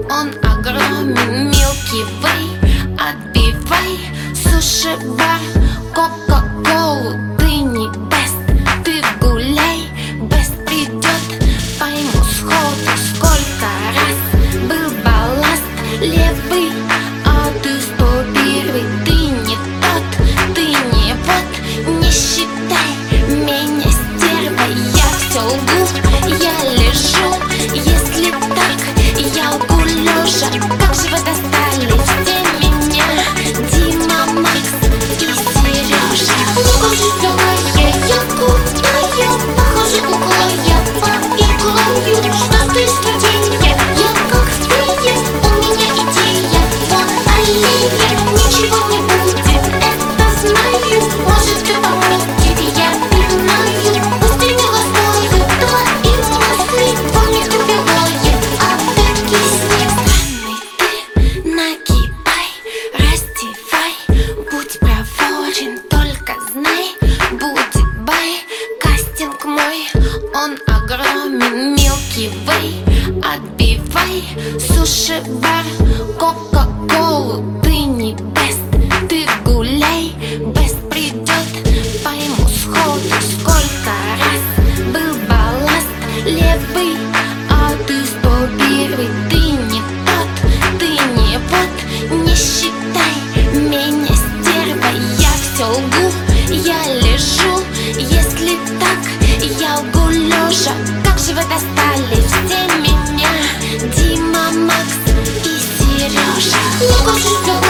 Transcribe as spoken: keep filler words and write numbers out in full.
Он огромен, Milky Way. Отбивай суши-бар, кока-колу. Ты не бест, ты гуляй. Бест придет, пойму сходу. Сколько раз был балласт левый, а ты сто первый. Ты не тот, ты не вот. Не считай меня стервой. Я все лгу, я лежу. Если так, я лгу лежа. Как же вы достали все меня, Дима, Макс и Сережа. Ну-ка же давай, я кутаю, похоже углая по иглою. Что ты студенья, я как фея, у меня идея. Вот аллея, ничего не будет, это знаю. Может ты попросишь, я пинаю. Устремила стою, твои мысли, помнит убивает, а ты киснет. Странный ты, нагибай, раздевай. Будь проворен, только знай, будет бай. Кастинг мой, он огромен, Milky Way. Отбивай суши-бар, кока-колу. Ты не бест, ты гуляй. Бест придет, пойму сходу. Сколько раз был балласт левый, а ты сто первый. Ты не тот, ты не вот. Не считай меня стервой. Я все лгу, я лежу. Если так, я лгу лежа. Как же вы достали все меня, Дима, Макс и Сережа. Ну-ка же